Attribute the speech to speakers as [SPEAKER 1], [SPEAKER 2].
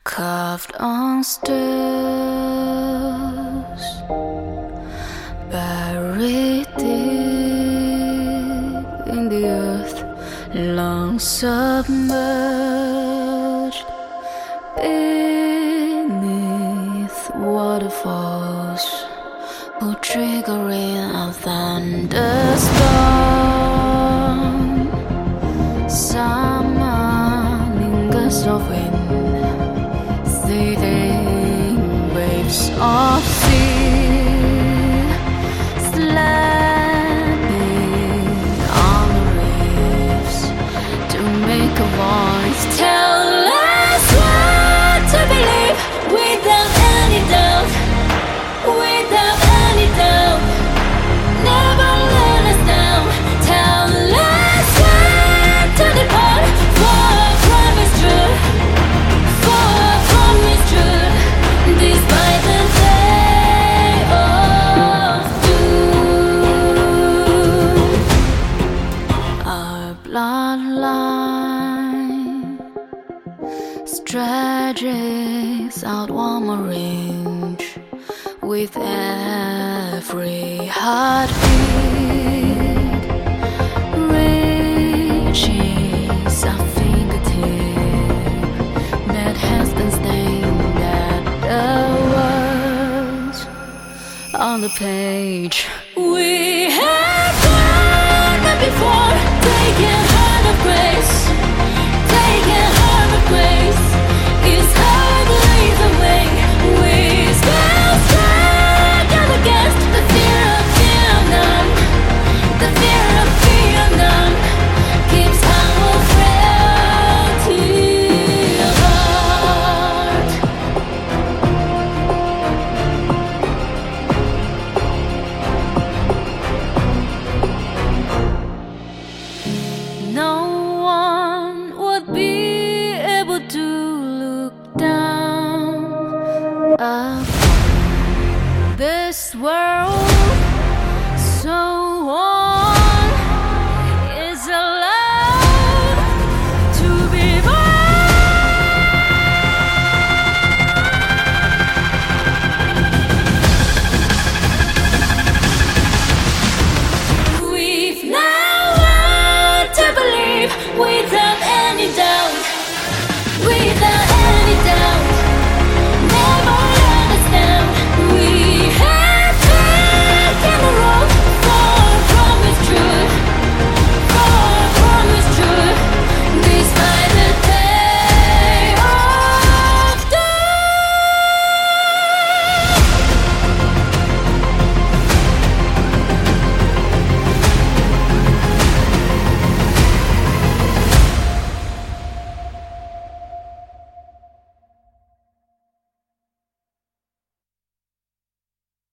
[SPEAKER 1] carved on stairs, buried deep in the earth, long submerged beneath waterfalls, or triggering a thunderstorm, summoning gusts of wind, seething waves of sea, slapping on the reefs to make a voice tell us what to believe without any doubt, without any doubt. Never let us down. Tell us when to depart, for a promise true, for a promise true, despite the day of doom. Our bloodline stretches out one more inch with every heartbeat, reaches a fingertip that has been stained at the words on the page. We have done it before, taking heart of grace, taking heart of grace is how it leads away. We still stand against the fear of fear none, the fear of fear none keeps our frailty apart. No one would be able to look down upon this world